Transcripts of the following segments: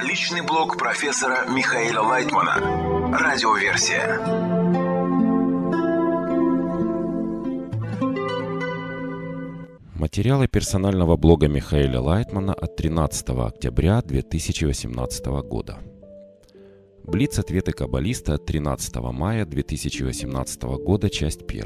Личный блог профессора Михаила Лайтмана. Радиоверсия. Материалы персонального блога Михаила Лайтмана от 13 октября 2018 года. Блиц-ответы каббалиста от 13 мая 2018 года, часть 1.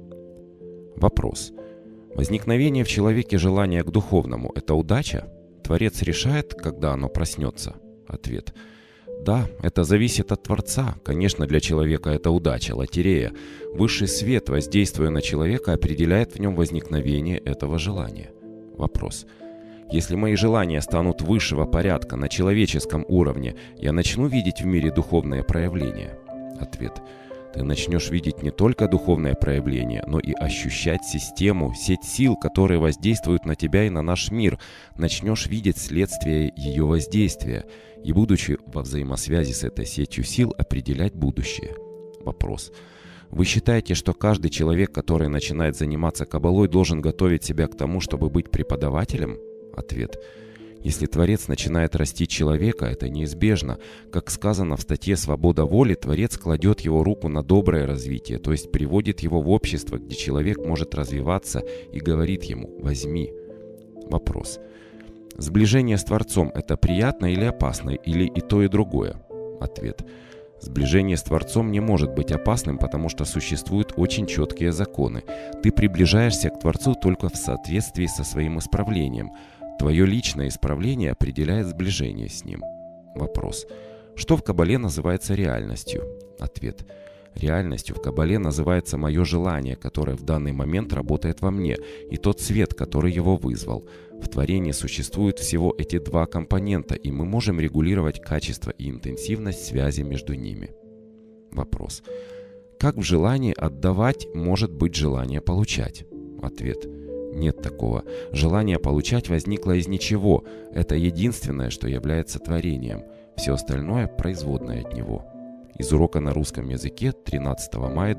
Вопрос. Возникновение в человеке желания к духовному – это удача? Творец решает, когда оно проснется? Ответ. Да, это зависит от Творца. Конечно, для человека это удача, лотерея. Высший свет, воздействуя на человека, определяет в нем возникновение этого желания. Вопрос. Если мои желания станут высшего порядка на человеческом уровне, я начну видеть в мире духовное проявление? Ответ. Ты начнешь видеть не только духовное проявление, но и ощущать систему, сеть сил, которые воздействуют на тебя и на наш мир. Начнешь видеть следствие ее воздействия и, будучи во взаимосвязи с этой сетью сил, определять будущее. Вопрос. Вы считаете, что каждый человек, который начинает заниматься каббалой, должен готовить себя к тому, чтобы быть преподавателем? Ответ. Если Творец начинает растить человека, это неизбежно. Как сказано в статье «Свобода воли», Творец кладет его руку на доброе развитие, то есть приводит его в общество, где человек может развиваться, и говорит ему «возьми». Вопрос. Сближение с Творцом – это приятно или опасно, или и то, и другое? Ответ. Сближение с Творцом не может быть опасным, потому что существуют очень четкие законы. Ты приближаешься к Творцу только в соответствии со своим исправлением. Твое личное исправление определяет сближение с ним. Вопрос. Что в каббале называется реальностью? Ответ. Реальностью в каббале называется мое желание, которое в данный момент работает во мне, и тот свет, который его вызвал. В творении существуют всего эти два компонента, и мы можем регулировать качество и интенсивность связи между ними. Вопрос. Как в желании отдавать может быть желание получать? Ответ. Нет такого. Желание получать возникло из ничего. Это единственное, что является творением. Все остальное производное от него. Из урока на русском языке 13 мая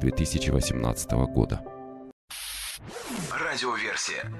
2018 года. Радиоверсия.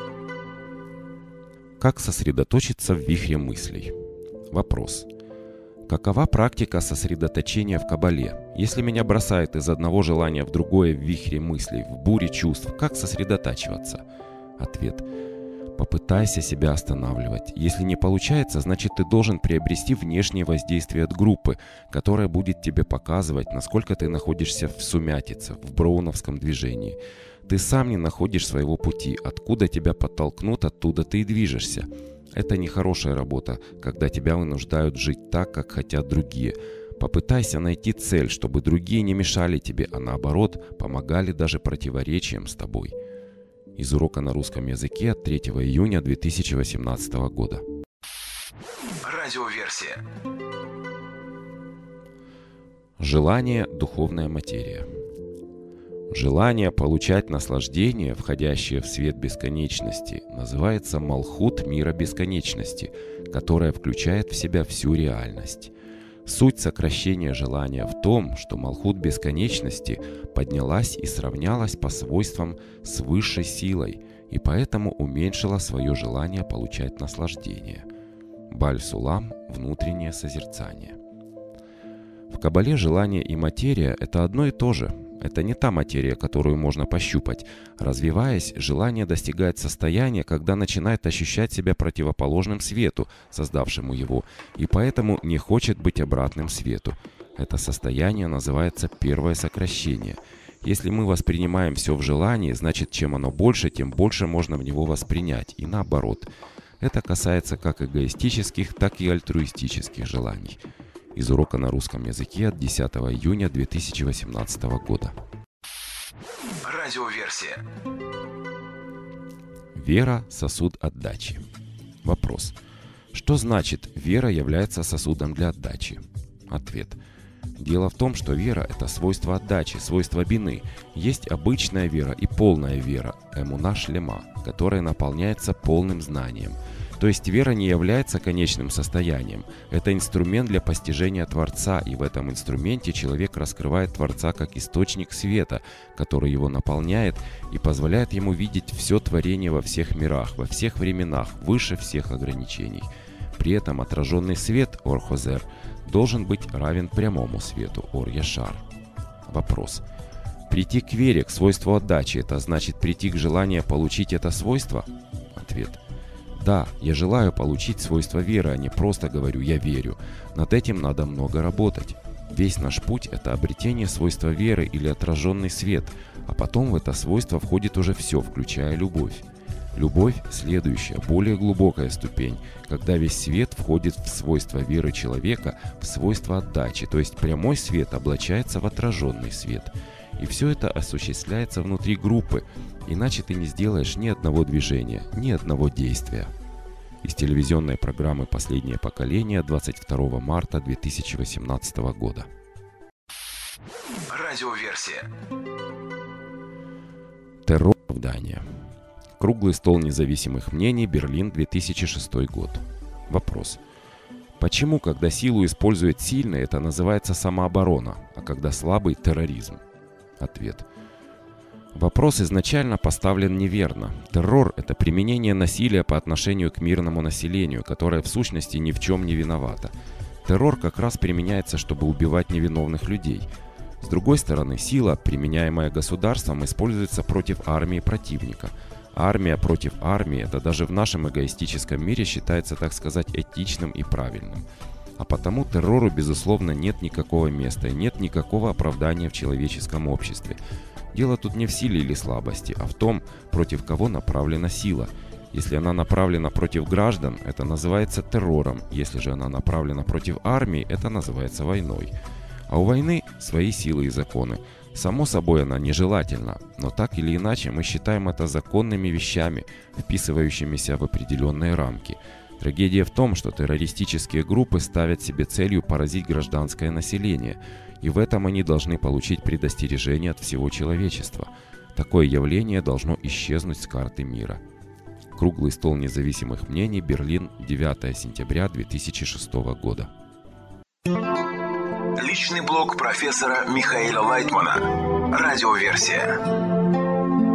Как сосредоточиться в вихре мыслей? Вопрос. Какова практика сосредоточения в каббале? Если меня бросает из одного желания в другое в вихре мыслей, в буре чувств, как сосредотачиваться? Ответ. Попытайся себя останавливать. Если не получается, значит ты должен приобрести внешнее воздействие от группы, которое будет тебе показывать, насколько ты находишься в сумятице, в броуновском движении. Ты сам не находишь своего пути. Откуда тебя подтолкнут, оттуда ты и движешься. Это нехорошая работа, когда тебя вынуждают жить так, как хотят другие. Попытайся найти цель, чтобы другие не мешали тебе, а наоборот, помогали даже противоречиям с тобой. Из урока на русском языке от 3 июня 2018 года. Радиоверсия. Желание – духовная материя. Желание получать наслаждение, входящее в свет бесконечности, называется малхут мира бесконечности, которая включает в себя всю реальность. Суть сокращения желания в том, что малхут бесконечности поднялась и сравнялась по свойствам с высшей силой, и поэтому уменьшила свое желание получать наслаждение. Баль-Сулам – внутреннее созерцание. В каббале желание и материя – это одно и то же. Это не та материя, которую можно пощупать. Развиваясь, желание достигает состояния, когда начинает ощущать себя противоположным свету, создавшему его, и поэтому не хочет быть обратным свету. Это состояние называется первое сокращение. Если мы воспринимаем все в желании, значит, чем оно больше, тем больше можно в него воспринять, и наоборот. Это касается как эгоистических, так и альтруистических желаний. Из урока на русском языке от 10 июня 2018 года. Радиоверсия. Вера – сосуд отдачи. Вопрос. Что значит вера является сосудом для отдачи? Ответ. Дело в том, что вера – это свойство отдачи, свойство бины. Есть обычная вера и полная вера, эмуна шлема, которая наполняется полным знанием. То есть вера не является конечным состоянием. Это инструмент для постижения Творца, и в этом инструменте человек раскрывает Творца как источник света, который его наполняет и позволяет ему видеть все творение во всех мирах, во всех временах, выше всех ограничений. При этом отраженный свет Ор-Хозер должен быть равен прямому свету Ор-Яшар. Вопрос. Прийти к вере, к свойству отдачи, это значит прийти к желанию получить это свойство? Ответ. Да, я желаю получить свойство веры, а не просто говорю «я верю». Над этим надо много работать. Весь наш путь – это обретение свойства веры или отраженный свет, а потом в это свойство входит уже все, включая любовь. Любовь – следующая, более глубокая ступень, когда весь свет входит в свойство веры человека, в свойство отдачи, то есть прямой свет облачается в отраженный свет. И все это осуществляется внутри группы, иначе ты не сделаешь ни одного движения, ни одного действия. Из телевизионной программы «Последнее поколение» 22 марта 2018 года. Радиоверсия. Террор оправдания. Круглый стол независимых мнений, Берлин, 2006 год. Вопрос. Почему, когда силу использует сильный, это называется самооборона, а когда слабый – терроризм? Ответ. Вопрос изначально поставлен неверно. Террор – это применение насилия по отношению к мирному населению, которое в сущности ни в чем не виновато. Террор как раз применяется, чтобы убивать невиновных людей. С другой стороны, сила, применяемая государством, используется против армии противника. Армия против армии – это даже в нашем эгоистическом мире считается, так сказать, этичным и правильным. А потому террору, безусловно, нет никакого места и нет никакого оправдания в человеческом обществе. Дело тут не в силе или слабости, а в том, против кого направлена сила. Если она направлена против граждан, это называется террором. Если же она направлена против армии, это называется войной. А у войны свои силы и законы. Само собой, она нежелательна, но так или иначе мы считаем это законными вещами, вписывающимися в определенные рамки. Трагедия в том, что террористические группы ставят себе целью поразить гражданское население, и в этом они должны получить предостережение от всего человечества. Такое явление должно исчезнуть с карты мира. Круглый стол независимых мнений, Берлин, 9 сентября 2006 года. Личный блог профессора Михаила Лайтмана. Радиоверсия.